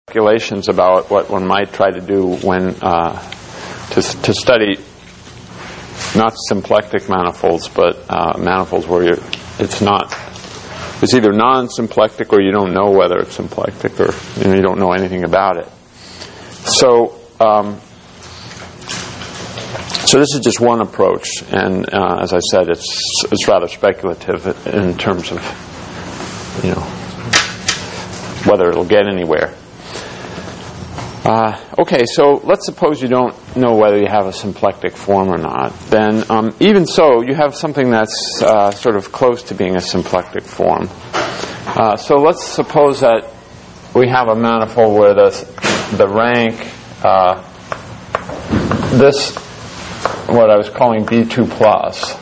Speculations about what one might try to do when to study not symplectic manifolds, but manifolds where it's either non-symplectic or you don't know whether it's symplectic, or you don't know anything about it. So this is just one approach, and as I said, it's rather speculative in terms of whether it'll get anywhere. Okay, so let's suppose you don't know whether you have a symplectic form or not. Then, even so, you have something that's sort of close to being a symplectic form. So let's suppose that we have a manifold where the rank, this, what I was calling B2 plus,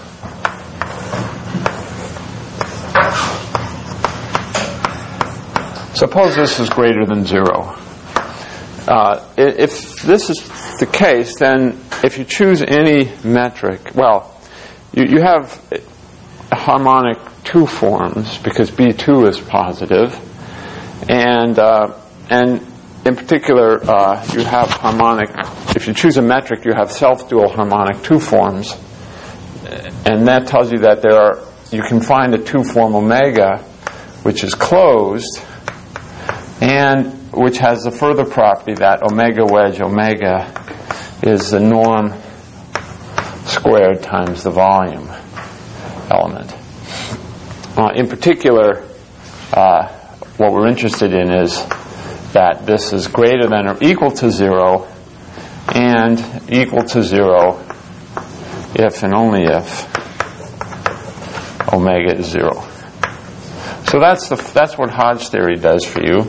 suppose this is greater than 0. If this is the case, then if you choose any metric, well, you have harmonic 2 forms because B2 is positive, and in particular, you have harmonic. If you choose a metric, you have self-dual harmonic 2 forms, and that tells you that you can find a 2 form omega, which is closed, and which has the further property that omega wedge omega is the norm squared times the volume element. In particular, what we're interested in is that this is greater than or equal to 0 and equal to 0 if and only if omega is 0. So that's what Hodge theory does for you.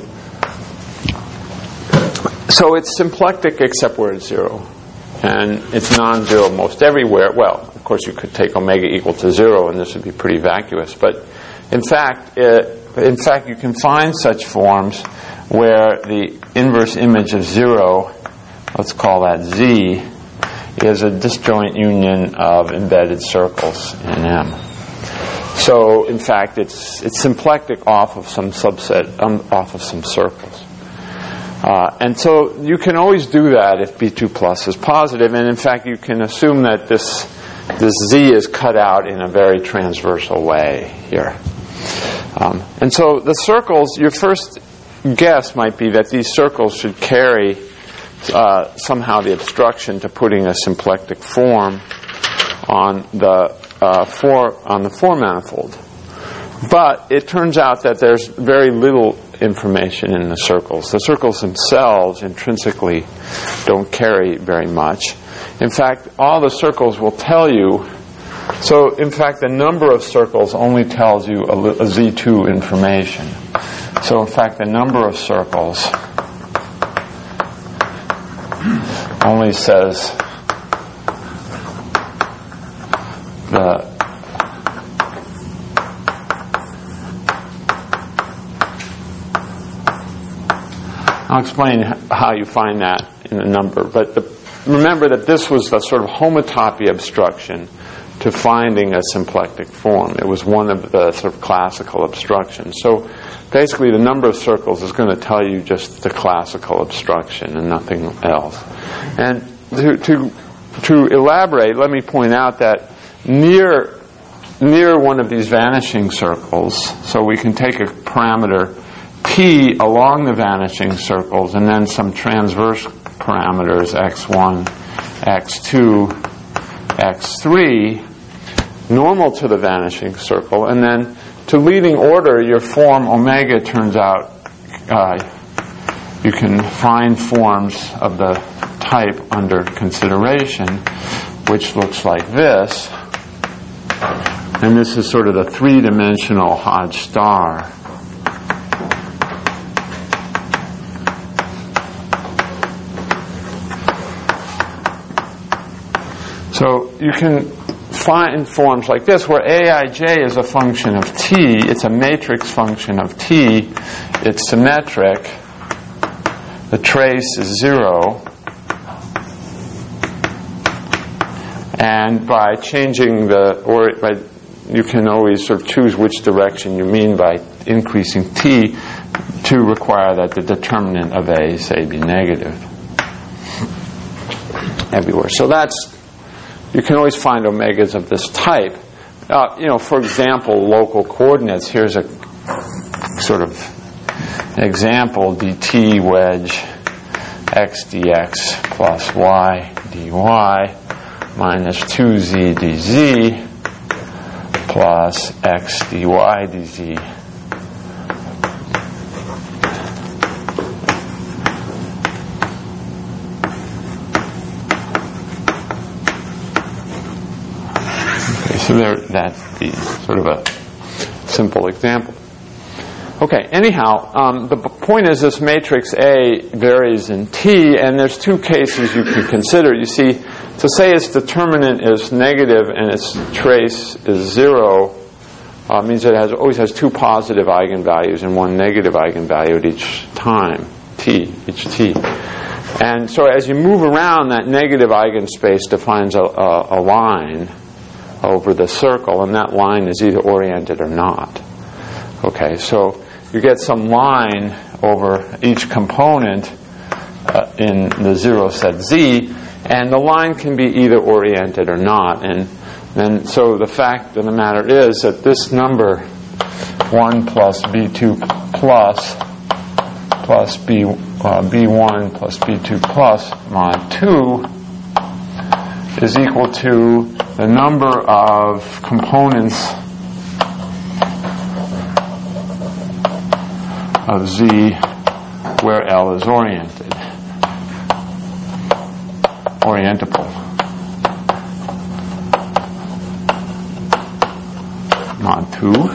So it's symplectic except where it's 0, and it's non-zero most everywhere. Well, of course, you could take omega equal to 0, and this would be pretty vacuous. But in fact, you can find such forms where the inverse image of 0, let's call that Z, is a disjoint union of embedded circles in M. So in fact, it's symplectic off of some subset, off of some circles. And so you can always do that if B2 plus is positive, and in fact you can assume that this Z is cut out in a very transversal way here. And so the circles, your first guess might be that these circles should carry somehow the obstruction to putting a symplectic form on the 4 manifold. But it turns out that there's very little information in the circles. The circles themselves intrinsically don't carry very much. In fact, all the circles will tell you. So, in fact, the number of circles only tells you a Z2 information. So, in fact, the number of circles only says I'll explain how you find that in a number. But remember that this was the sort of homotopy obstruction to finding a symplectic form. It was one of the sort of classical obstructions. So basically the number of circles is going to tell you just the classical obstruction and nothing else. And to elaborate, let me point out that near one of these vanishing circles, so we can take a parameter P along the vanishing circles and then some transverse parameters x1, x2, x3 normal to the vanishing circle, and then to leading order your form omega turns out you can find forms of the type under consideration which looks like this, and this is sort of the 3-dimensional Hodge star. So you can find forms like this where Aij is a function of T. It's a matrix function of T. It's symmetric. The trace is 0. And by changing you can always sort of choose which direction you mean by increasing T. to require that the determinant of A, say, be negative everywhere. So you can always find omegas of this type. For example, local coordinates. Here's a sort of example: dt wedge x dx plus y dy minus 2z dz plus x dy dz. So that's the sort of a simple example. Okay, anyhow, the point is this matrix A varies in T, and there's two cases you can consider. You see, to say its determinant is negative and its trace is 0 means it always has two positive eigenvalues and one negative eigenvalue at each time, each T. And so as you move around, that negative eigenspace defines a line over the circle, and that line is either oriented or not. Okay, so you get some line over each component in the 0 set Z, and the line can be either oriented or not. And so the fact of the matter is that this number 1 plus B2 plus B1 plus B2 plus mod 2 is equal to the number of components of Z where L is orientable. Mod 2.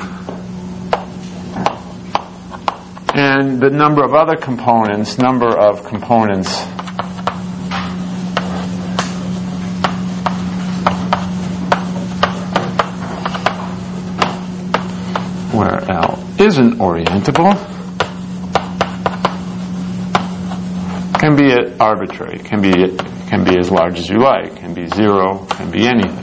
And the number of other components, where L isn't orientable can be arbitrary, can be as large as you like, can be 0, can be anything.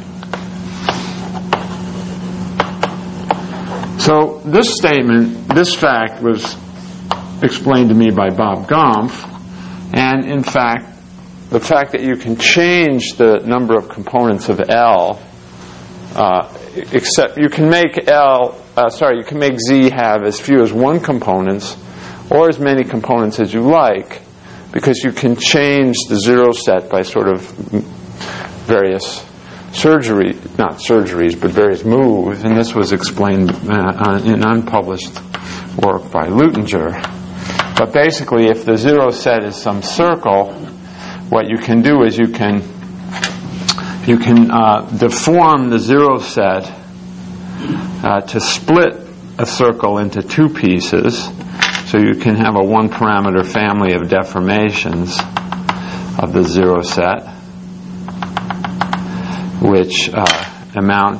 So this fact was explained to me by Bob Gompf, and in fact, the fact that you can change the number of components of L, except you can make you can make Z have as few as one components or as many components as you like, because you can change the 0 set by sort of various various moves, and this was explained in unpublished work by Luttinger. But basically, if the 0 set is some circle, what you can do is you can deform the 0 set to split a circle into two pieces, so you can have a one-parameter family of deformations of the 0 set, which at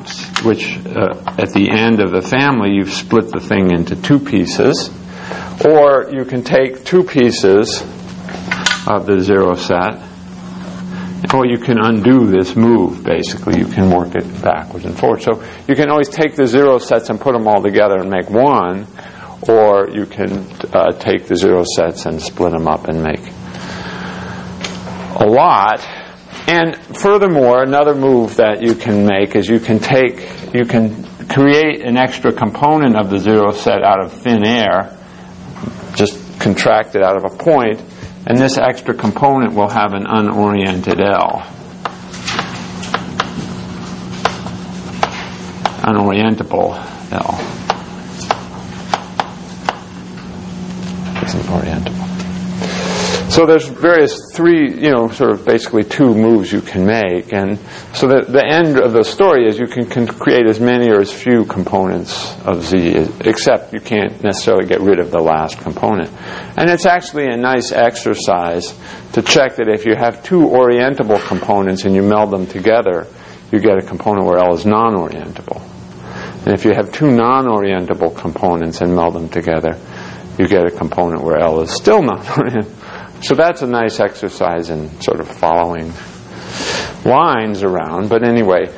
the end of the family you've split the thing into two pieces. Or you can take two pieces of the 0 set, or you can undo this move, basically. You can work it backwards and forwards. So you can always take the 0 sets and put them all together and make one, or you can take the 0 sets and split them up and make a lot. And furthermore, another move that you can make is you can create an extra component of the 0 set out of thin air, just contract it out of a point, and this extra component will have an unoriented L. Unorientable L. Isn't orientable. So there's basically two moves you can make, and so the end of the story is you can create as many or as few components of Z, except you can't necessarily get rid of the last component. And it's actually a nice exercise to check that if you have two orientable components and you meld them together, you get a component where L is non-orientable. And if you have two non-orientable components and meld them together, you get a component where L is still non-orientable. So that's a nice exercise in sort of following lines around. But anyway,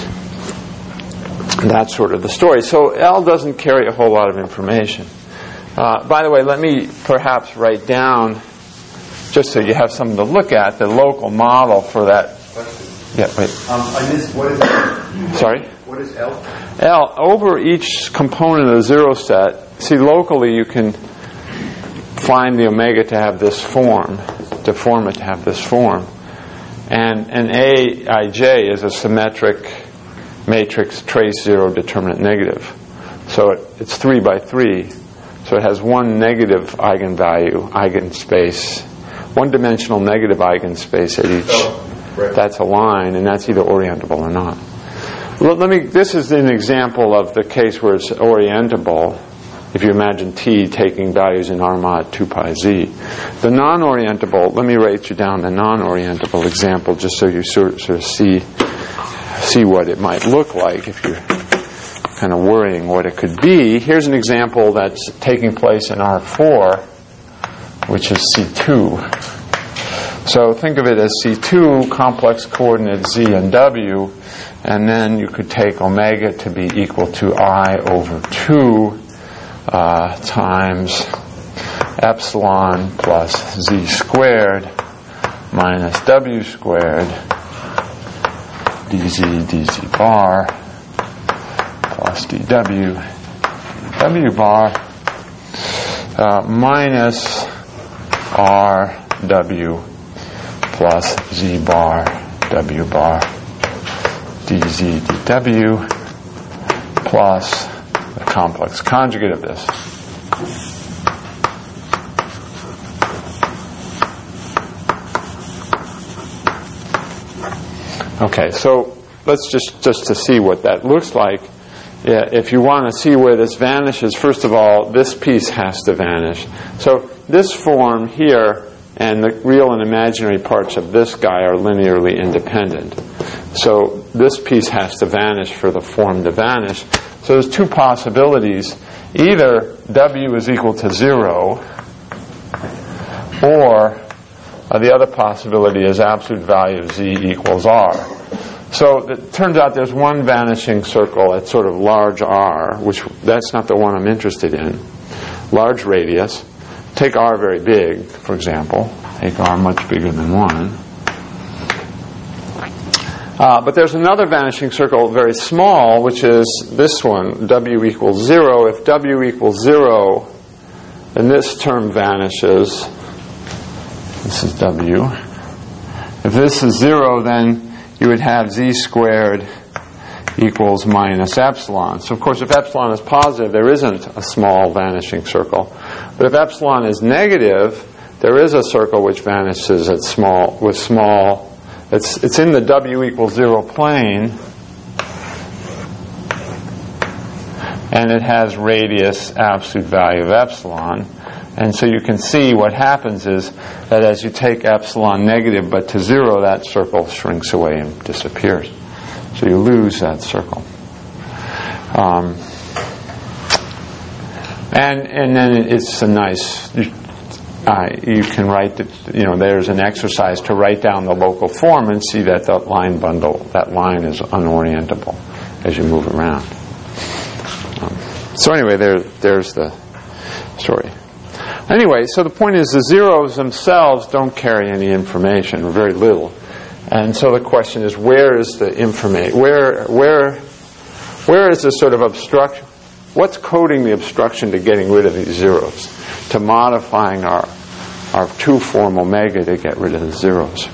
that's sort of the story. So L doesn't carry a whole lot of information. By the way, let me perhaps write down, just so you have something to look at, the local model for that. Yeah, wait. I missed, what is L? Sorry? What is L? L, over each component of the zero set, see, locally you can find the omega to have this form, deform it to have this form. And Aij is a symmetric matrix trace zero determinant negative. So it's 3 by 3. So it has one negative eigenvalue, eigenspace, one-dimensional negative eigenspace at each. Right. That's a line, and that's either orientable or not. This is an example of the case where it's orientable. If you imagine T taking values in R mod 2 pi Z. The non-orientable, let me write you down the non-orientable example just so you sort of see what it might look like if you're kind of worrying what it could be. Here's an example that's taking place in R4, which is C2. So think of it as C2, complex coordinates Z and W, and then you could take omega to be equal to I over 2 times epsilon plus Z squared minus W squared dz bar plus dw W bar minus RW plus Z bar W bar dz dw plus the complex conjugate of this. Okay, so let's just to see what that looks like. Yeah, if you want to see where this vanishes, first of all, this piece has to vanish. So this form here and the real and imaginary parts of this guy are linearly independent. So this piece has to vanish for the form to vanish. So there's two possibilities. Either W is equal to 0, or the other possibility is absolute value of Z equals R. So it turns out there's one vanishing circle at sort of large R, which that's not the one I'm interested in. Large radius. Take R very big, for example. Take R much bigger than 1. But there's another vanishing circle very small, which is this one, W equals 0. If W equals 0, then this term vanishes. This is W. If this is 0, then you would have Z squared equals minus epsilon. So, of course, if epsilon is positive, there isn't a small vanishing circle. But if epsilon is negative, there is a circle which vanishes at small, with small. It's in the W equals 0 plane, and it has radius absolute value of epsilon. And so you can see what happens is that as you take epsilon negative but to 0, that circle shrinks away and disappears. So you lose that circle. And then it's a nice, you can write, there's an exercise to write down the local form and see that the line bundle, that line is unorientable as you move around. So anyway, there's the story. Anyway, so the point is the zeros themselves don't carry any information, or very little. And so the question is, where is the information? Where is this sort of obstruction? What's coding the obstruction to getting rid of these zeros? To modifying our two-form omega to get rid of the zeros.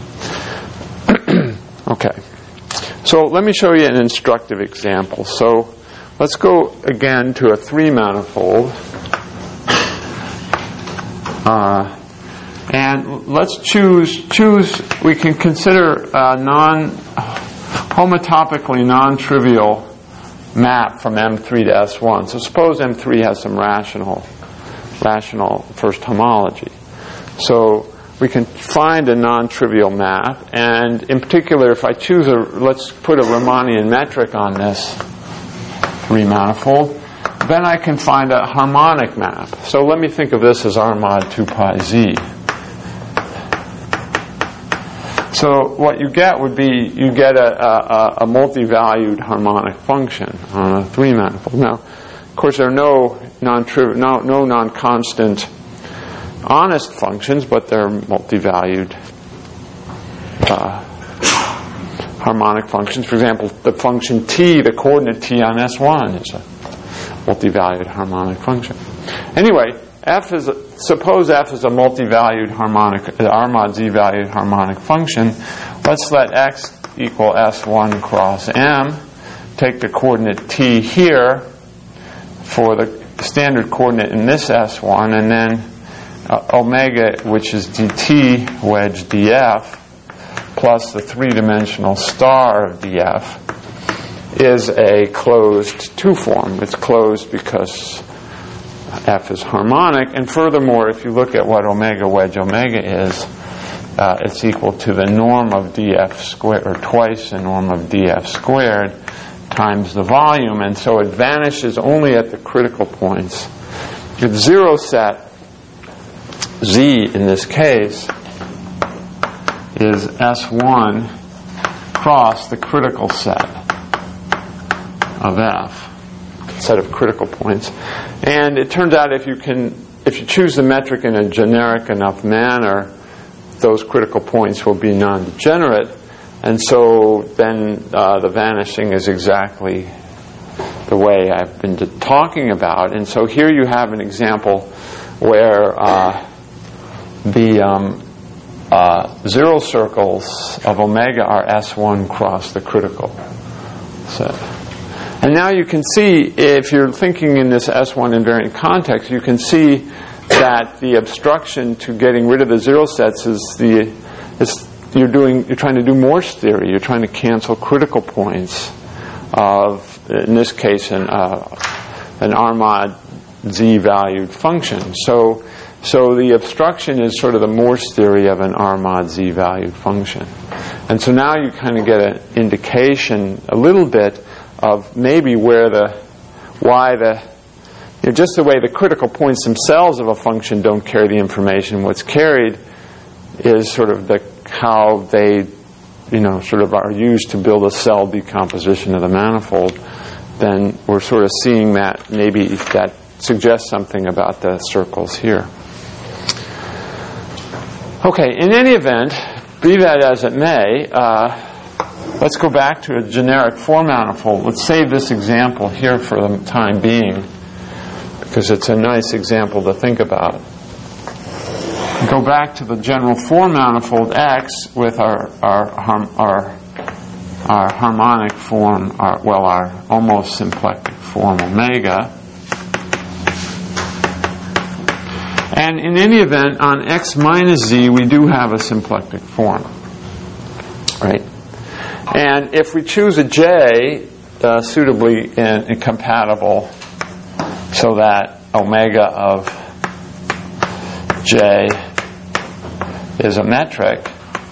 Okay. So let me show you an instructive example. So let's go again to a 3-manifold. And let's choose, we can consider a homotopically non-trivial map from M3 to S1. So suppose M3 has some rational first homology. So we can find a non-trivial map, and in particular, if I choose let's put a Riemannian metric on this 3-manifold, then I can find a harmonic map. So let me think of this as R mod 2 pi Z. So what you get would be, you get a multi-valued harmonic function on a 3-manifold. Now, of course, there are no non-constant honest functions, but they're multi-valued harmonic functions. For example, the function t, the coordinate t on S1 is a multi-valued harmonic function. Anyway, suppose f is a multi-valued harmonic, R mod z valued harmonic function. Let's let x equal S1 cross m. Take the coordinate t here for the standard coordinate in this S1, and then omega, which is dt wedge df, plus the three-dimensional star of df, is a closed two-form. It's closed because f is harmonic, and furthermore, if you look at what omega wedge omega is, it's equal to the norm of df squared, or twice the norm of df squared, times the volume, and so it vanishes only at the critical points. Its zero set, z in this case, is S1 cross the critical set of f, set of critical points. And it turns out if you choose the metric in a generic enough manner, those critical points will be non-degenerate. And so then the vanishing is exactly the way I've been talking about. And so here you have an example where the zero circles of omega are S1 cross the critical set. And now you can see, if you're thinking in this S1 invariant context, you can see that the obstruction to getting rid of the zero sets is you're trying to do Morse theory. You're trying to cancel critical points of, in this case, an R mod z valued function. So the obstruction is sort of the Morse theory of an R mod z valued function. And so now you kind of get an indication a little bit of maybe just the way the critical points themselves of a function don't carry the information. What's carried is sort of how they, sort of are used to build a cell decomposition of the manifold. Then we're sort of seeing that maybe that suggests something about the circles here. Okay, in any event, be that as it may, let's go back to a generic four-manifold. Let's save this example here for the time being, because it's a nice example to think about. Go back to the general four-manifold X with our harmonic form, our almost symplectic form omega. And in any event, on X minus Z, we do have a symplectic form, right? And if we choose a J suitably incompatible so that omega of J is a metric,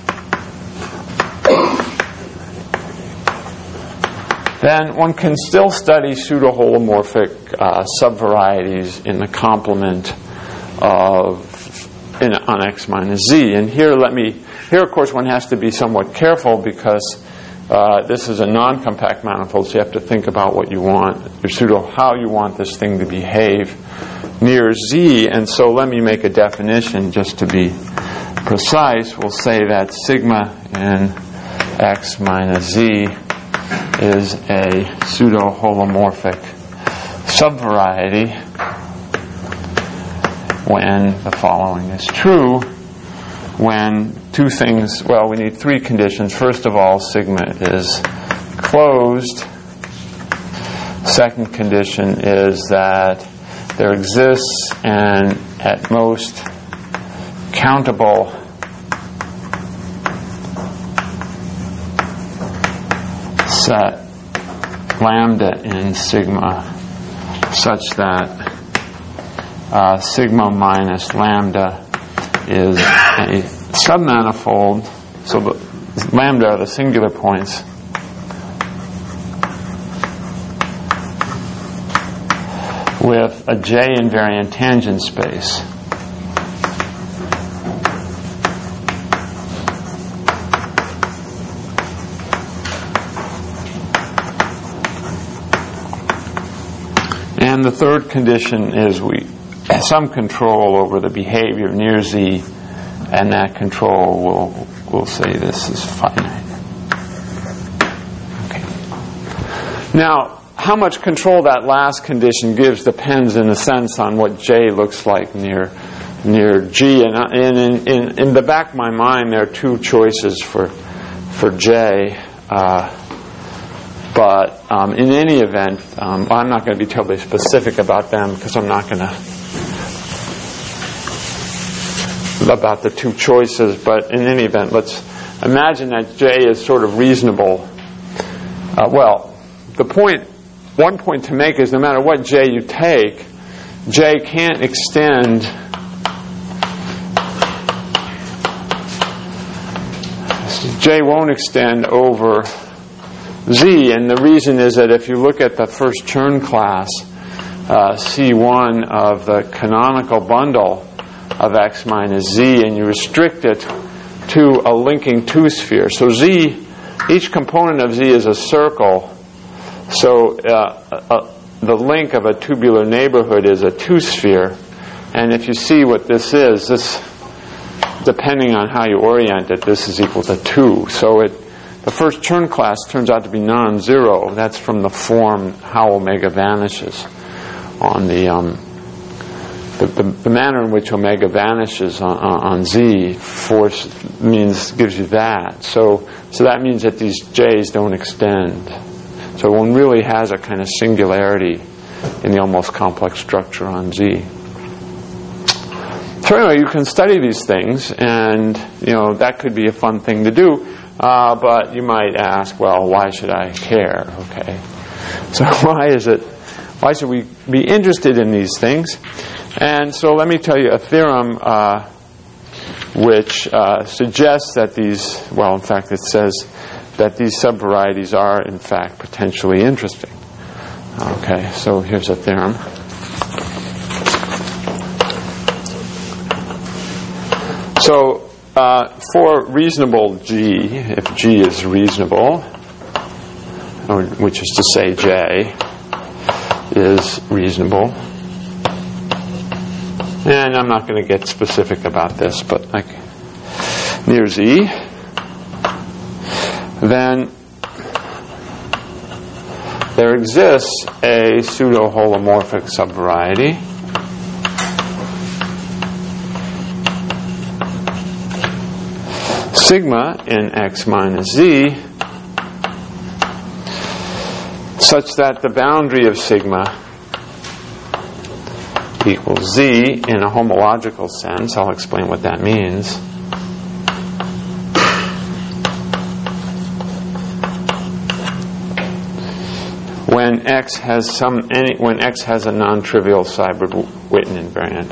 then one can still study pseudo-holomorphic subvarieties in the complement on X minus Z. And here, of course, one has to be somewhat careful because this is a non-compact manifold, so you have to think about what you want, how you want this thing to behave near Z. And so let me make a definition just to be precise. We'll say that sigma in X minus Z is a pseudo-holomorphic subvariety when the following is true. When two things, we need three conditions. First of all, sigma is closed. Second condition is that there exists an at most countable set lambda in sigma such that sigma minus lambda is a submanifold, so the lambda are the singular points, with a J invariant tangent space. And the third condition is we have some control over the behavior near Z, and that control will say this is finite. Okay. Now, how much control that last condition gives depends in a sense on what J looks like near G. And in the back of my mind, there are two choices for J. But in any event, I'm not going to be terribly specific about them because I'm not going to about the two choices. But in any event, let's imagine that J is sort of reasonable. One point to make is no matter what J you take, J can't extend J won't extend over Z, and the reason is that if you look at the first Chern class, C1 of the canonical bundle of X minus Z, and you restrict it to a linking two-sphere. So Z, each component of Z is a circle, so the link of a tubular neighborhood is a two-sphere, and if you see what this is, this, depending on how you orient it, this is equal to 2. So the first Chern class turns out to be non-zero. That's from the form how omega vanishes. On the manner in which omega vanishes on Z gives you that. So that means that these J's don't extend. So one really has a kind of singularity in the almost complex structure on Z. So anyway, you can study these things, and that could be a fun thing to do. But you might ask, well, why should I care? Okay, so why should we be interested in these things? And so let me tell you a theorem which suggests that in fact it says that these subvarieties are in fact potentially interesting. Okay, so here's a theorem. So for reasonable G, if G is reasonable, which is to say J is reasonable, and I'm not going to get specific about this, but near Z, then there exists a pseudo-holomorphic subvariety sigma in X minus Z such that the boundary of sigma equals Z in a homological sense. I'll explain what that means. When X has a non-trivial Seiberg-Witten invariant.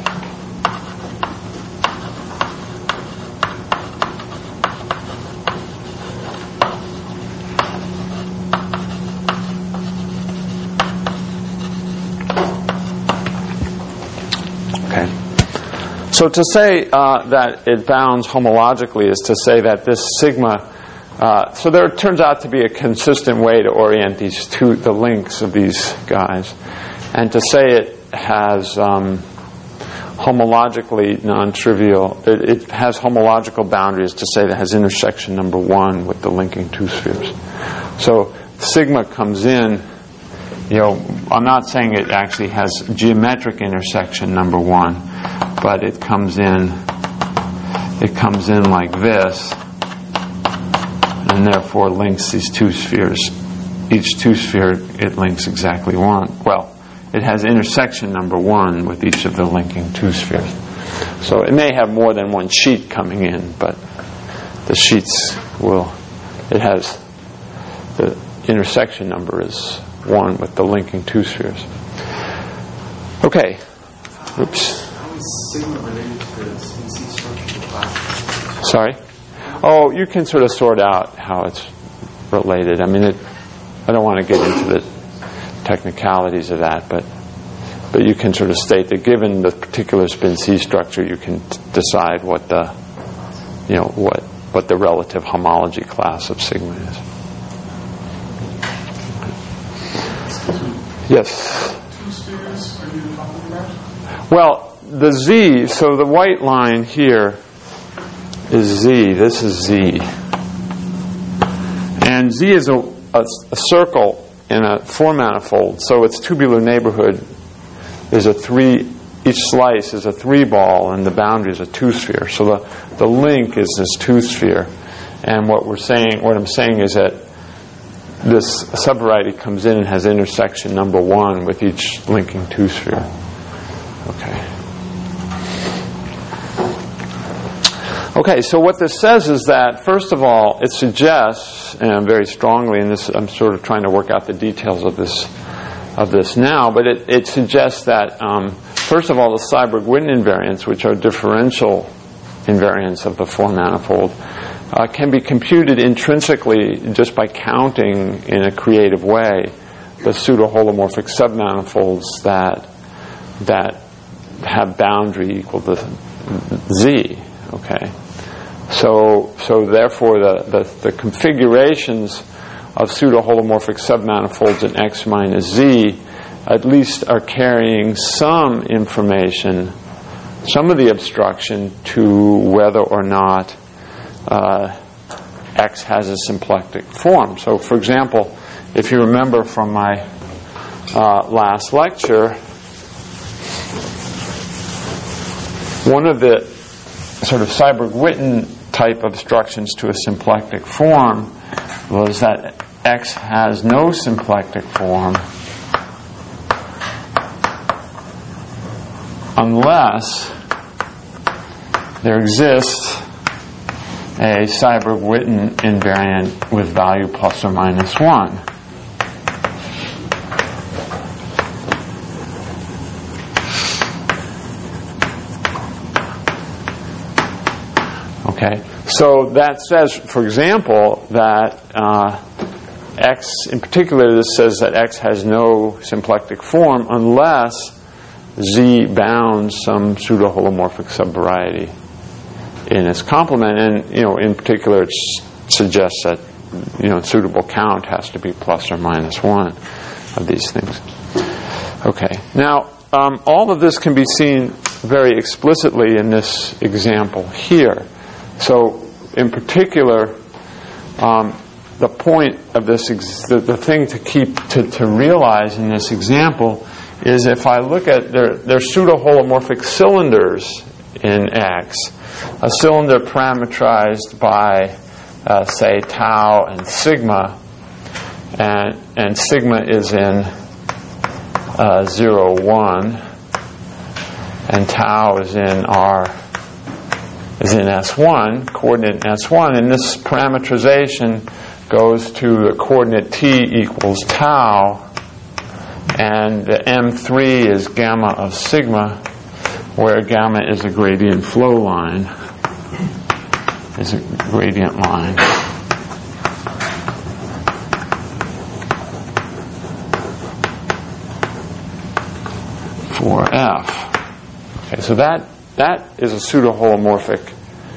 So to say that it bounds homologically is to say that this sigma, so there turns out to be a consistent way to orient the links of these guys. And to say it has homologically non-trivial, it has homological boundaries to say that it has intersection number 1 with the linking two spheres. So sigma comes in, I'm not saying it actually has geometric intersection number 1, but it comes in like this, and therefore links these two spheres. Each two sphere it links exactly one. Well, it has intersection number 1 with each of the linking two spheres. So it may have more than one sheet coming in, but the sheets it has the intersection number is 1 with the linking two spheres. Okay. Oops. Sigma related to the CC structure class? Sorry? Oh, you can sort of sort out how it's related. I mean, I don't want to get into the technicalities of that, but you can sort of state that given the particular spin C structure, you can decide what the relative homology class of sigma is. Two Yes. spheres Well, the Z, so the white line here is Z. This is Z. And Z is a circle in a four-manifold, so its tubular neighborhood is each slice is a 3-ball, and the boundary is a 2-sphere. So the link is this 2-sphere. And what I'm saying is that this subvariety comes in and has intersection number 1 with each linking 2-sphere. Okay, so what this says is that, first of all, it suggests, and very strongly, and this I'm sort of trying to work out the details of this now, but it suggests that, first of all, the Seiberg-Witten invariants, which are differential invariants of the four-manifold, can be computed intrinsically just by counting in a creative way the pseudo-holomorphic submanifolds that have boundary equal to Z. Okay, so therefore the configurations of pseudo-holomorphic submanifolds in X minus Z at least are carrying some information, some of the obstruction to whether or not X has a symplectic form. So, for example, if you remember from my last lecture, one of the sort of Seiberg-Witten type obstructions to a symplectic form was that X has no symplectic form unless there exists a Seiberg-Witten invariant with value plus or minus 1. Okay, so that says, for example, that X, in particular, this says that X has no symplectic form unless Z bounds some pseudo-holomorphic subvariety in its complement, and in particular, it suggests that suitable count has to be plus or minus 1 of these things. Okay, now all of this can be seen very explicitly in this example here. So, in particular, the point of this, the thing to keep to realize in this example is if I look at their pseudo-holomorphic cylinders in X, a cylinder parametrized by, say, tau and sigma, and sigma is in 0, 1, and tau is in S1, coordinate in S1, and this parametrization goes to the coordinate t equals tau, and the M3 is gamma of sigma, where gamma is a gradient flow line, is a gradient line. For F. Okay, so that is a pseudo-holomorphic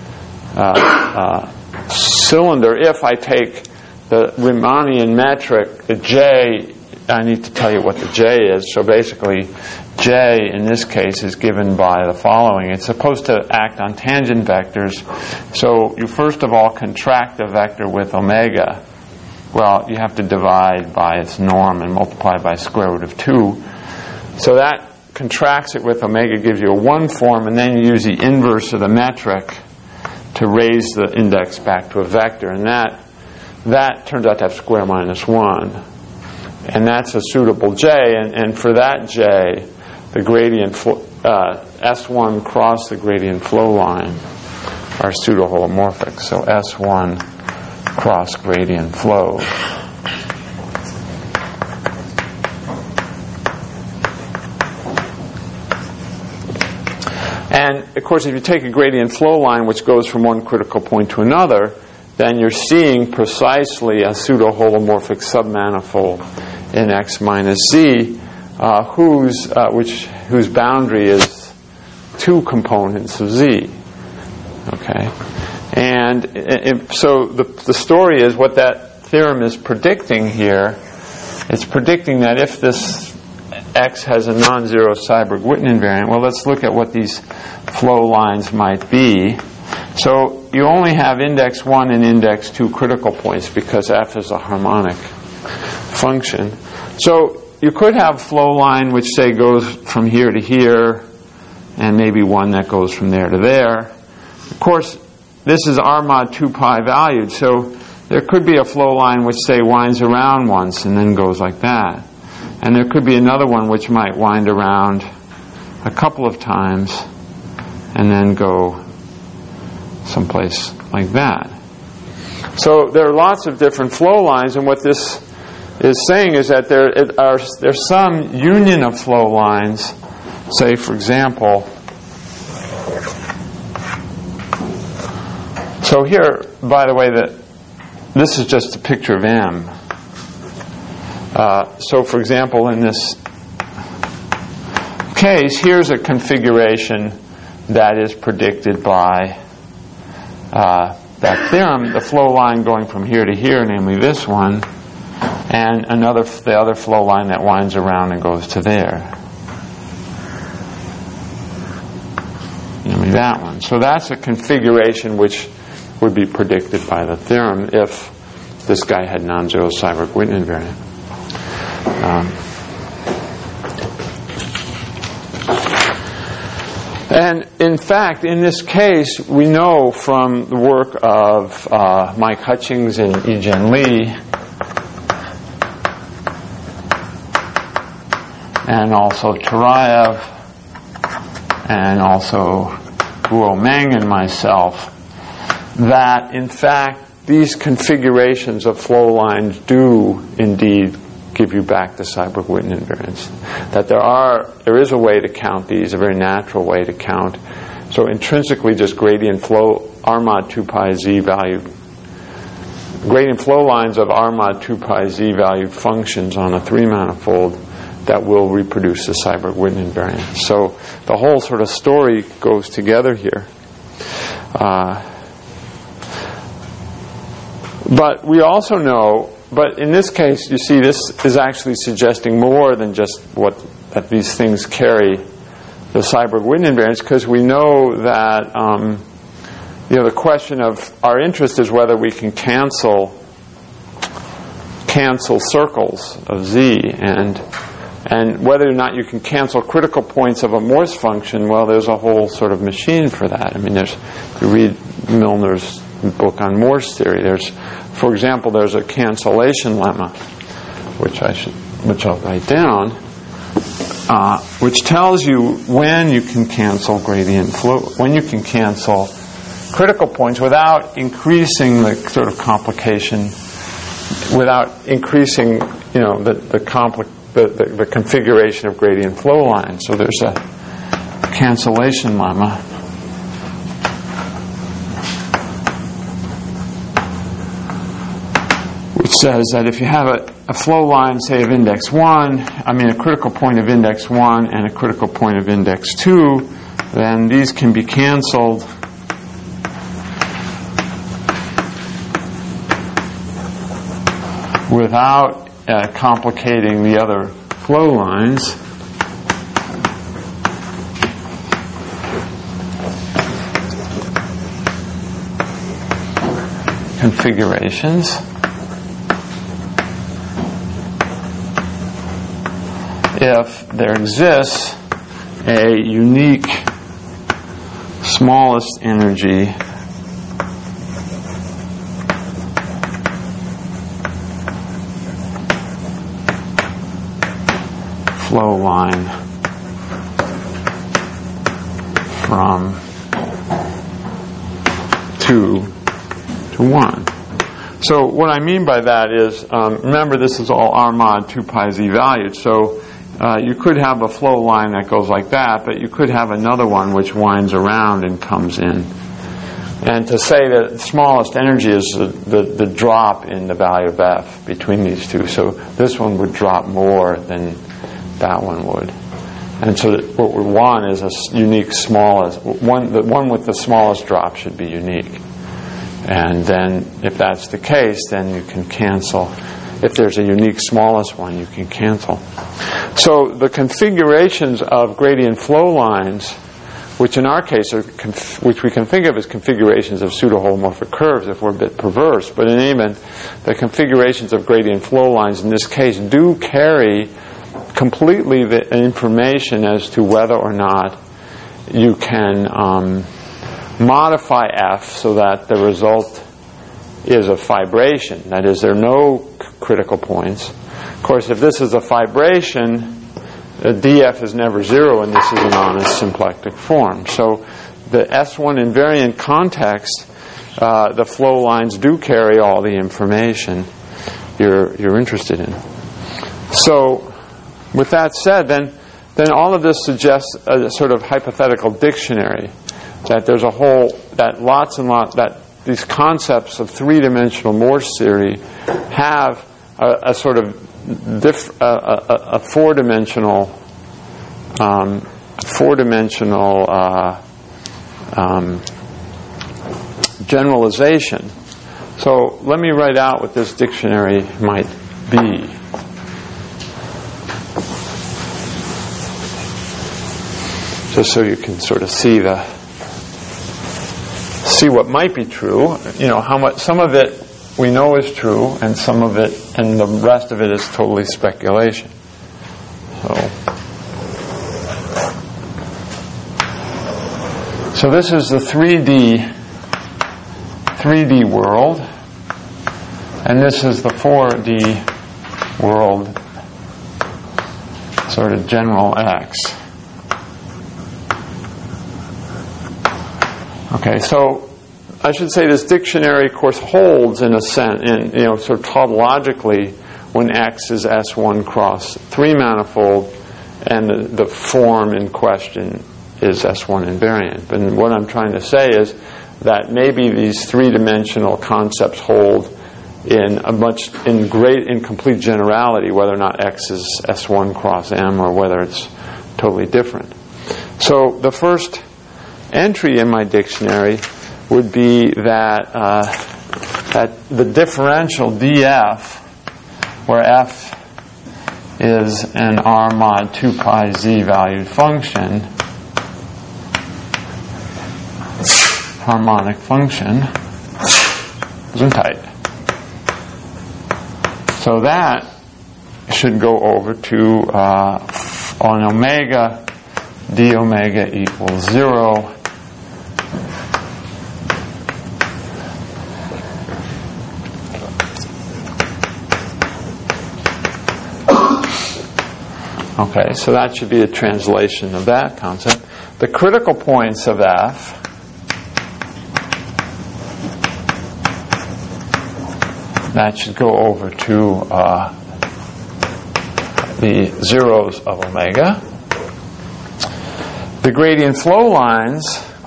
cylinder. If I take the Riemannian metric, the J, I need to tell you what the J is. So basically, J in this case is given by the following. It's supposed to act on tangent vectors. So you first of all contract a vector with omega. Well, you have to divide by its norm and multiply by square root of 2. So that contracts it with omega, gives you a 1 form, and then you use the inverse of the metric to raise the index back to a vector, and that turns out to have square minus 1, and that's a suitable J, and for that J, the gradient S1 cross the gradient flow line are pseudo-holomorphic, so S1 cross gradient flow. And, of course, if you take a gradient flow line which goes from one critical point to another, then you're seeing precisely a pseudo-holomorphic submanifold in X minus Z, whose boundary is 2 components of Z. Okay? And so the story is what that theorem is predicting here. It's predicting that if this X has a non-zero Seiberg-Witten invariant, well, let's look at what these flow lines might be. So you only have index 1 and index 2 critical points because f is a harmonic function. So you could have a flow line which, say, goes from here to here, and maybe one that goes from there to there. Of course, this is R mod 2 pi valued, so there could be a flow line which, say, winds around once and then goes like that. And there could be another one which might wind around a couple of times and then go someplace like that. So there are lots of different flow lines, and what this is saying is that there's some union of flow lines. Say, for example, so here, by the way, this is just a picture of M. So, for example, in this case, here's a configuration that is predicted by that theorem, the flow line going from here to here, namely this one, and the other flow line that winds around and goes to there, namely that one. So that's a configuration which would be predicted by the theorem if this guy had non-zero Seiberg-Witten invariant. And in fact, in this case, we know from the work of Mike Hutchings and Yi-Jen Lee, and also Turayev, and also Guo Meng and myself, that in fact these configurations of flow lines do indeed give you back the Seiberg-Witten invariance. That there is a way to count these, a very natural way to count. So intrinsically, just gradient flow R mod 2 pi z valued gradient flow lines of R mod 2 pi z valued functions on a 3-manifold that will reproduce the Seiberg-Witten invariant. So the whole sort of story goes together here. But we also know, but in this case, you see, this is actually suggesting more than just that these things carry the Seiberg-Witten invariance, because we know that the question of our interest is whether we can cancel circles of z, and whether or not you can cancel critical points of a Morse function. Well, there's a whole sort of machine for that. I mean, you read Milner's book on Morse theory. For example, there's a cancellation lemma, which I'll write down, which tells you when you can cancel gradient flow, when you can cancel critical points without increasing the sort of complication, without increasing, the configuration of gradient flow lines. So there's a cancellation lemma. Which says that if you have a flow line, say, of index 1, a critical point of index 1 and a critical point of index 2, then these can be canceled without complicating the other flow lines. Configurations. If there exists a unique smallest energy flow line from 2 to 1. So what I mean by that is, remember, this is all R mod 2 pi z valued. So you could have a flow line that goes like that, but you could have another one which winds around and comes in. And to say that the smallest energy is the drop in the value of f between these two. So this one would drop more than that one would. And so what we want is a unique smallest one. The one with the smallest drop should be unique. And then if that's the case, then you can cancel. if there's a unique smallest one, you can cancel. So the configurations of gradient flow lines, which in our case are which we can think of as configurations of pseudo-holomorphic curves if we're a bit perverse, but in any event, the configurations of gradient flow lines in this case do carry completely the information as to whether or not you can modify F so that the result is a fibration. That is, there are no critical points. Of course, if this is a fibration, df is never 0, and this is an honest symplectic form. So the S1 invariant context, the flow lines do carry all the information you're interested in. So with that said, then all of this suggests a sort of hypothetical dictionary, that there's a whole, that lots and lots, that these concepts of three-dimensional Morse theory have a sort of a four-dimensional generalization. So let me write out what this dictionary might be. Just so you can sort of see what might be true. You know, how much, some of it we know is true, and some of it, and the rest of it is totally speculation. So this is the 3D world, and this is the 4D world, sort of general X. Okay, so I should say this dictionary, of course, holds in a sense, in, you know, sort of tautologically, when X is S1 cross 3 manifold, and the form in question is S1 invariant. And what I'm trying to say is that maybe these three-dimensional concepts hold in complete generality, whether or not X is S1 cross M or whether it's totally different. So the first entry in my dictionary would be that that the differential df, where f is an R mod 2 pi z valued function, harmonic function, Gesundheit. So that should go over to on omega, d omega equals 0. Okay, so that should be a translation of that concept. The critical points of F that should go over to the zeros of omega. The gradient flow lines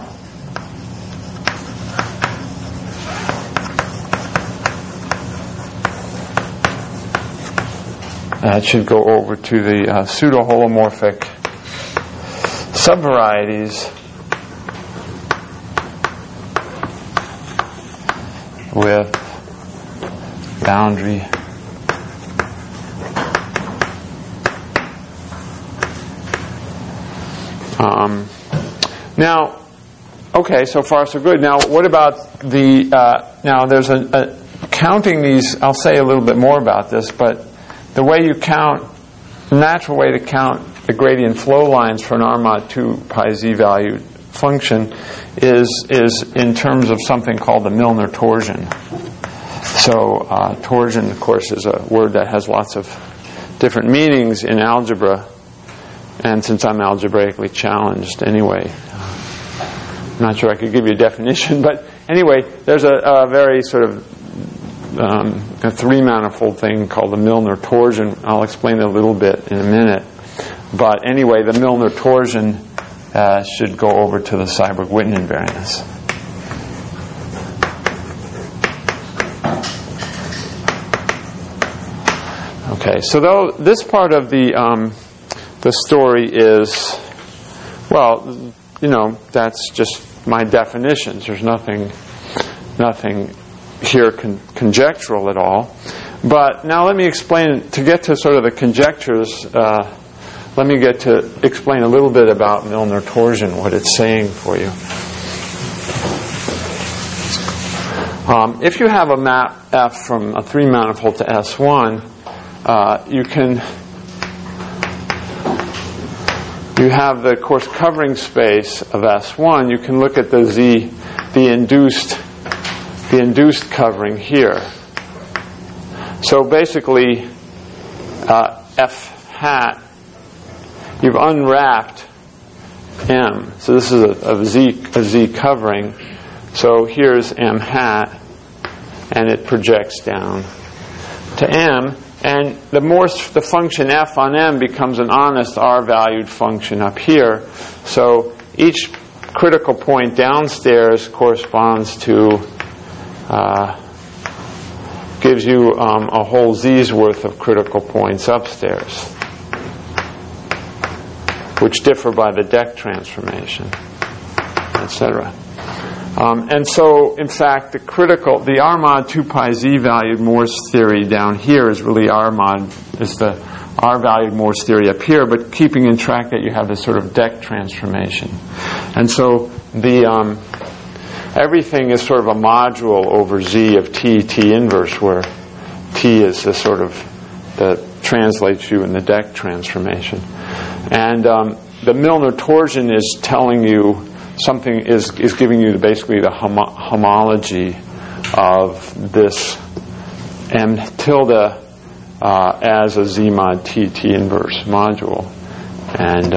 that should go over to the pseudo-holomorphic subvarieties with boundary now, okay, so far so good. Now, what about the now there's a counting these. I'll say a little bit more about this, but the way you count, the natural way to count the gradient flow lines for an R mod 2 pi z valued function is in terms of something called the Milnor torsion. So torsion, of course, is a word that has lots of different meanings in algebra, and since I'm algebraically challenged anyway, I'm not sure I could give you a definition, but anyway, there's a very sort of a three-manifold thing called the Milnor torsion. I'll explain it a little bit in a minute. But anyway, the Milnor torsion should go over to the Seiberg-Witten invariance. Okay, so this part of the story is, well, you know, that's just my definitions. There's nothing here conjectural at all. But now let me explain, to get to sort of the conjectures, let me get to explain a little bit about Milnor torsion, what it's saying for you. If you have a map F from a 3-manifold to S1, you have the course covering space of S1. You can look at the induced covering here. So basically, F hat, you've unwrapped M. So this is a Z covering. So here's M hat, and it projects down to M. And the function f on M becomes an honest R-valued function up here. So each critical point downstairs corresponds to, gives you a whole Z's worth of critical points upstairs, which differ by the deck transformation, etc. And so, in fact, the R mod 2 pi Z valued Morse theory down here is really is the R valued Morse theory up here, but keeping in track that you have this sort of deck transformation. And so everything is sort of a module over Z of T inverse, where T is the sort of that translates you in the deck transformation. And the Milnor torsion is telling you something, is giving you basically the homology of this M tilde as a Z mod T inverse module. And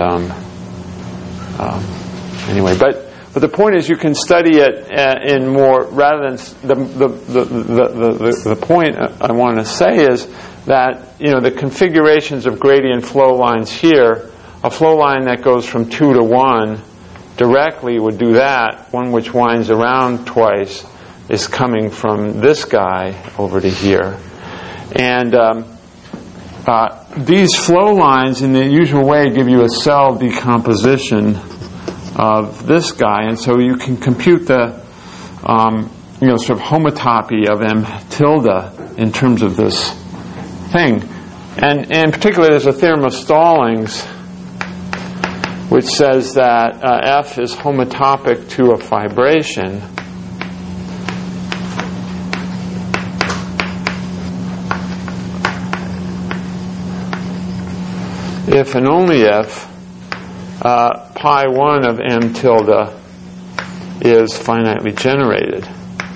anyway, but the point is, you can study it in more, rather than the point I want to say is that, the configurations of gradient flow lines here, a flow line that goes from 2 to 1 directly would do that. One which winds around twice is coming from this guy over to here. And these flow lines, in the usual way, give you a cell decomposition of this guy, and so you can compute the sort of homotopy of M tilde in terms of this thing. And in particular, there's a theorem of Stallings which says that F is homotopic to a fibration if and only if pi 1 of M tilde is finitely generated.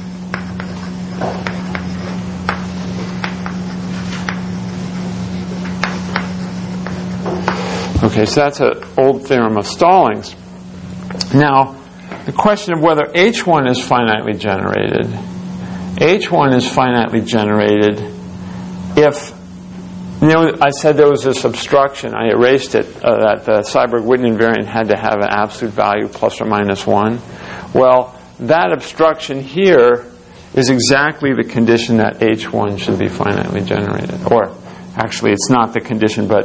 Okay, so that's an old theorem of Stallings. Now, the question of whether H1 is finitely generated. H1 is finitely generated if, I said there was this obstruction. I erased it, that the Seiberg-Witten invariant had to have an absolute value plus or minus 1. Well, that obstruction here is exactly the condition that H1 should be finitely generated. Or, actually, it's not the condition, but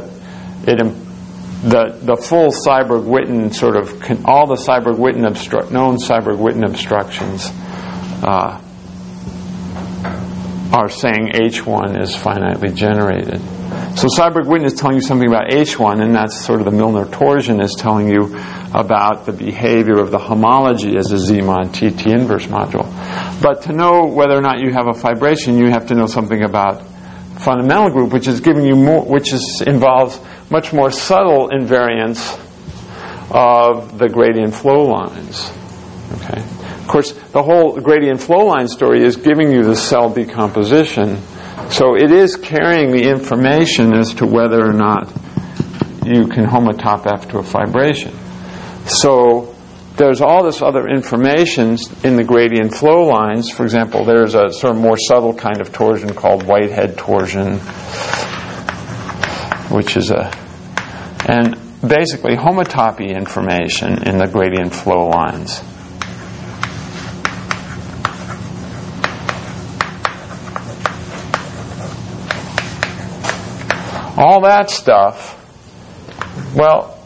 the full Seiberg-Witten sort of, all the Seiberg-Witten known Seiberg-Witten obstructions are saying H1 is finitely generated. So Seiberg-Witten is telling you something about H1, and that's sort of the Milnor torsion is telling you about the behavior of the homology as a Z mod T inverse module. But to know whether or not you have a fibration, you have to know something about fundamental group, which is giving you more, involves much more subtle invariance of the gradient flow lines. Okay. Of course, the whole gradient flow line story is giving you the cell decomposition, so it is carrying the information as to whether or not you can homotop F to a fibration. So there's all this other information in the gradient flow lines. For example, there's a sort of more subtle kind of torsion called Whitehead torsion, which is and basically homotopy information in the gradient flow lines. All that stuff, well,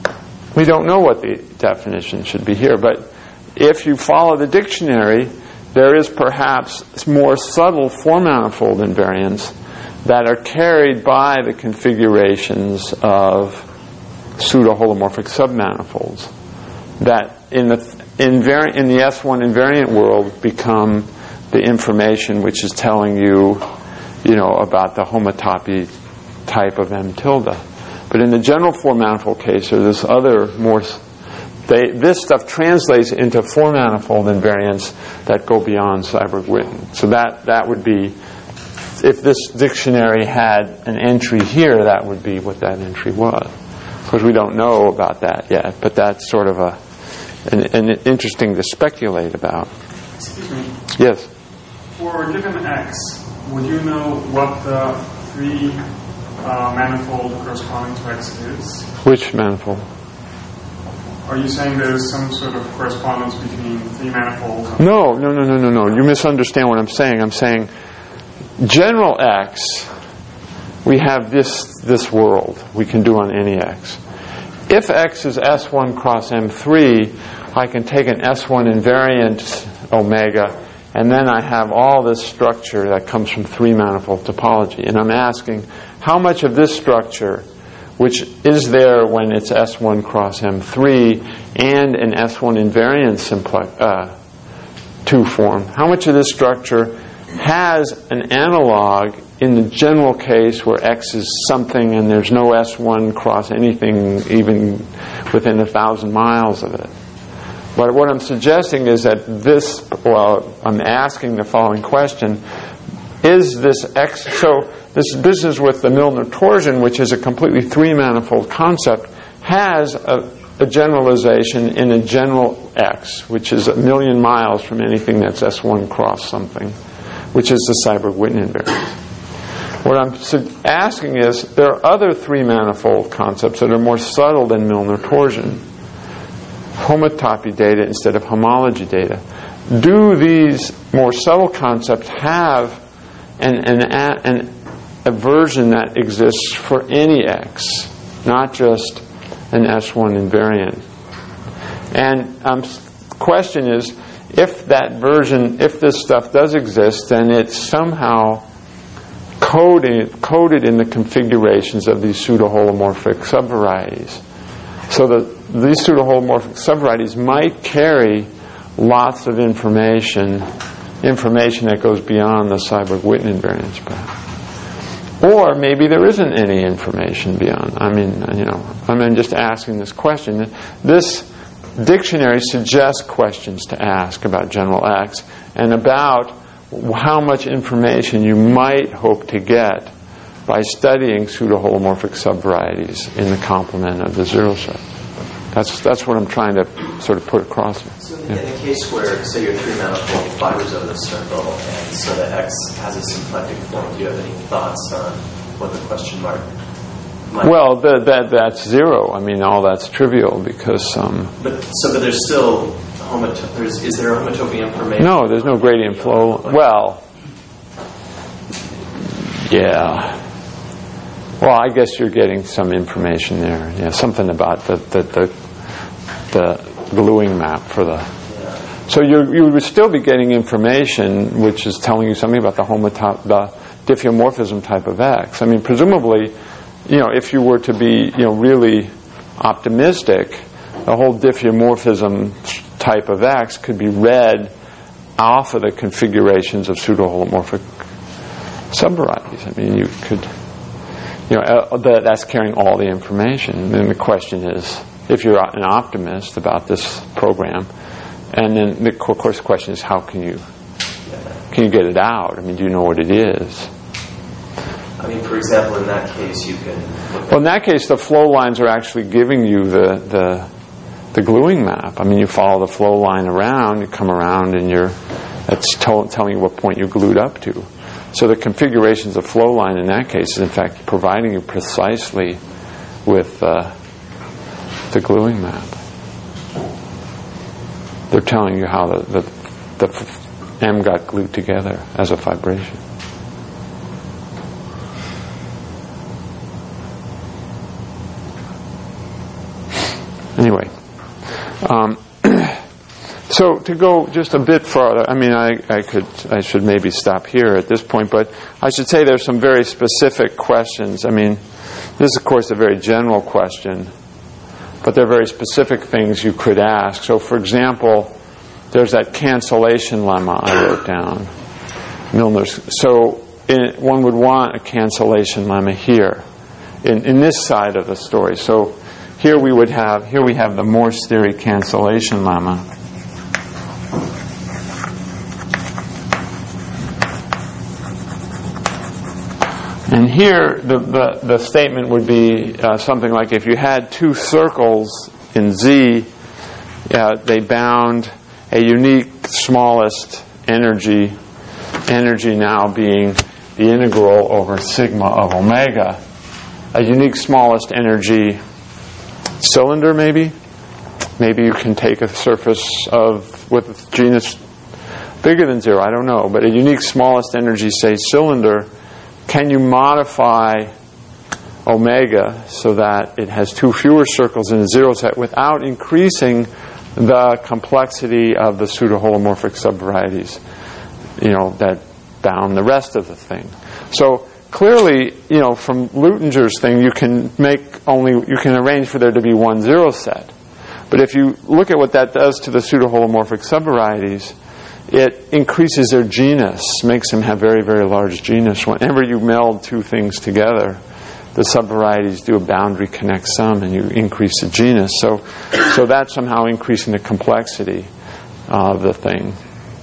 we don't know what the definition should be here, but if you follow the dictionary, there is perhaps more subtle four-manifold invariants that are carried by the configurations of pseudo-holomorphic submanifolds that in the S1 invariant world become the information which is telling you, about the homotopy type of M tilde. But in the general four-manifold case, or this other this stuff translates into four-manifold invariants that go beyond Seiberg-Witten. So that would be, if this dictionary had an entry here, that would be what that entry was. Of course, we don't know about that yet, but that's sort of an interesting to speculate about. Excuse me. Yes? For a given X, would you know what the three manifold corresponding to X is? Which manifold? Are you saying there's some sort of correspondence between three manifolds? No. You misunderstand what I'm saying. I'm saying general X, we have this world we can do on any X. If X is S1 cross M3, I can take an S1 invariant omega, and then I have all this structure that comes from three-manifold topology. And I'm asking, how much of this structure, which is there when it's S1 cross M3 and an S1 invariant 2 form, how much of this structure has an analog in the general case where X is something and there's no S1 cross anything even within 1,000 miles of it? But what I'm suggesting is that I'm asking the following question: is this X? So this business with the Milnor torsion, which is a completely three-manifold concept, has a generalization in a general X, which is 1,000,000 miles from anything that's S1 cross something, which is the Seiberg-Witten invariant. What I'm asking is, there are other three-manifold concepts that are more subtle than Milnor torsion. Homotopy data instead of homology data. Do these more subtle concepts have a version that exists for any X, not just an S1 invariant? And the question is, if that version, if this stuff does exist, then it's somehow coded in the configurations of these pseudo-holomorphic subvarieties. So these pseudo-holomorphic subvarieties might carry lots of information that goes beyond the Seiberg-Witten invariance, perhaps. Or maybe there isn't any information beyond. I'm just asking this question. This dictionary suggests questions to ask about general X and about how much information you might hope to get by studying pseudo-holomorphic subvarieties in the complement of the zero set. That's what I'm trying to sort of put across here. So in the case where, say, your three-manifold fibers of the circle, and so the X has a symplectic form, do you have any thoughts on what the question mark might be? Well, that's zero. All that's trivial because... But there's still... is there a homotopy information? No, there's no gradient flow. Well, yeah. Well, I guess you're getting some information there. Yeah, something about the gluing map for the... Yeah. So you would still be getting information which is telling you something about the diffeomorphism type of X. Presumably, if you were to be, really optimistic, the whole diffeomorphism type of X could be read off of the configurations of pseudo-holomorphic subvarieties. You could... that's carrying all the information. And the question is, if you're an optimist about this program, and then of course the question is, how can you get it out? Do you know what it is? For example, in that case, you can... Well, in that case, the flow lines are actually giving you the gluing map. You follow the flow line around, you come around, and that's telling you what point you're glued up to. So the configurations of flow line in that case is in fact providing you precisely with the gluing map. They're telling you how the M got glued together as a fibration. Anyway, So to go just a bit further, I mean, I should maybe stop here at this point, but I should say there's some very specific questions. I mean, this is, of course, a very general question, but there are very specific things you could ask. So, for example, there's that cancellation lemma I wrote down, Milner's. So one would want a cancellation lemma here, in this side of the story. So here we have the Morse theory cancellation lemma. And here, the statement would be something like, if you had two circles in Z, they bound a unique smallest energy now being the integral over sigma of omega, a unique smallest energy cylinder, maybe? Maybe you can take a surface with genus bigger than 0, I don't know, but a unique smallest energy, say, cylinder. Can you modify omega so that it has two fewer circles in a 0 set without increasing the complexity of the pseudo-holomorphic subvarieties, that bound the rest of the thing? So clearly, from Luttinger's thing, you can arrange for there to be one 0 set. But if you look at what that does to the pseudo-holomorphic subvarieties, it increases their genus, makes them have very, very large genus. Whenever you meld two things together, the subvarieties do a boundary connect sum, and you increase the genus. So that's somehow increasing the complexity of the thing.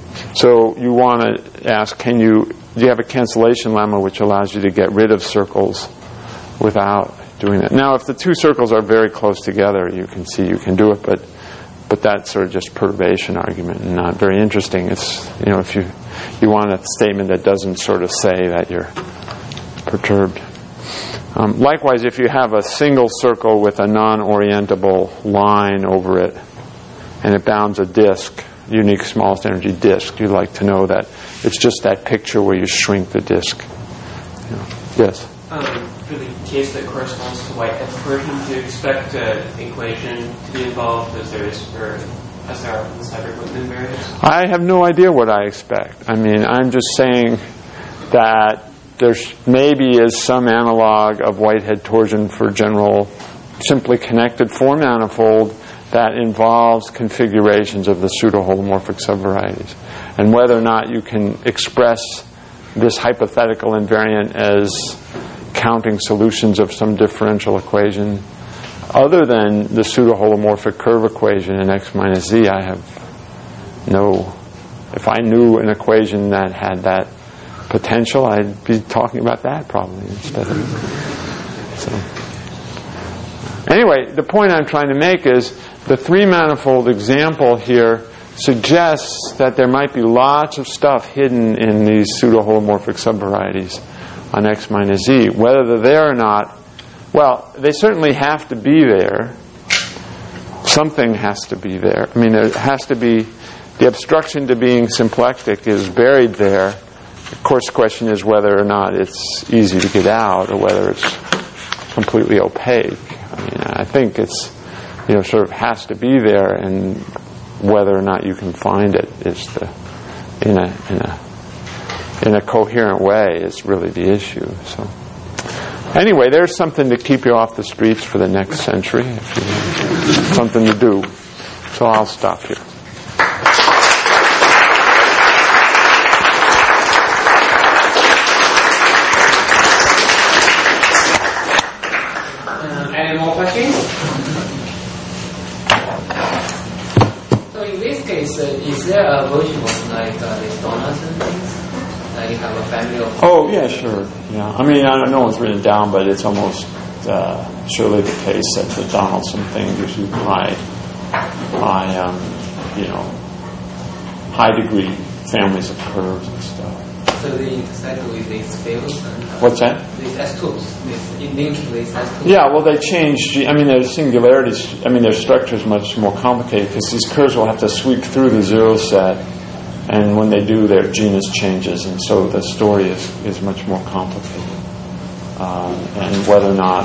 So you want to ask, do you have a cancellation lemma which allows you to get rid of circles without doing that? Now, if the two circles are very close together, you can see you can do it, but that's sort of just perturbation argument and not very interesting. It's, if you want a statement that doesn't sort of say that you're perturbed. Likewise, if you have a single circle with a non-orientable line over it and it bounds a disk, unique smallest energy disk, you like to know that it's just that picture where you shrink the disk. Yes? For the case that corresponds to Whitehead's equation, do you expect an equation to be involved as there are for the Seiberg-Lipman invariants? I have no idea what I expect. I mean, I'm just saying that there maybe is some analog of Whitehead torsion for general simply connected four manifold that involves configurations of the pseudo-holomorphic subvarieties. And whether or not you can express this hypothetical invariant as counting solutions of some differential equation other than the pseudo-holomorphic curve equation in x minus z, I have no... If I knew an equation that had that potential, I'd be talking about that probably instead of... So. Anyway, the point I'm trying to make is the three-manifold example here suggests that there might be lots of stuff hidden in these pseudo-holomorphic subvarieties on x minus z. Whether they're there or not, well, they certainly have to be there. Something has to be there. I mean, there has to be... The obstruction to being symplectic is buried there. Of course, the question is whether or not it's easy to get out or whether it's completely opaque. I mean, I think it's, sort of has to be there, and whether or not you can find it is in a coherent way is really the issue. So, anyway, there's something to keep you off the streets for the next century. Something to do. So I'll stop here. Any more questions? So in this case, is there a version of like this Donaldson things? Like you have a family of... Oh, yeah, sure. Yeah. I mean, I don't know what's written down, but it's almost surely the case that the Donaldson thing gives you high degree families of curves and stuff. So they intersect with these fields? And, What's that? These S2s, in linking these S2s? Yeah, well, they change. I mean, their singularities, their structure is much more complicated because these curves will have to sweep through the zero set, and when they do, their genus changes, and so the story is much more complicated. And whether or not...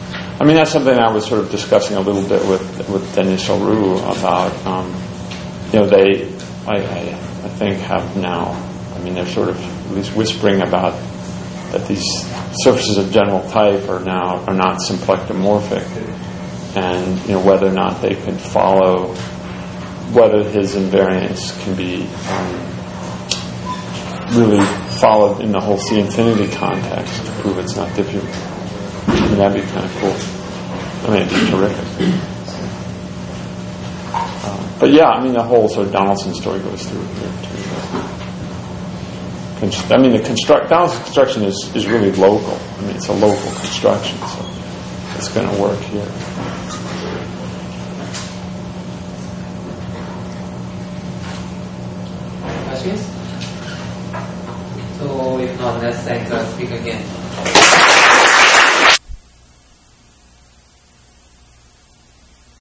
that's something I was sort of discussing a little bit with Denis Auroux about they, I think, have now. I mean, they're sort of at least whispering about that these surfaces of general type are not symplectomorphic, and whether or not they could follow, whether his invariance can be really followed in the whole C infinity context to prove it's not diffusive. I mean, that'd be kind of cool. I mean, it'd be terrific. But yeah, I mean, the whole sort of Donaldson story goes through here too. I mean, Donaldson's construction is really local. I mean, it's a local construction, so it's going to work here. Questions? So if not, let's thank the speaker again.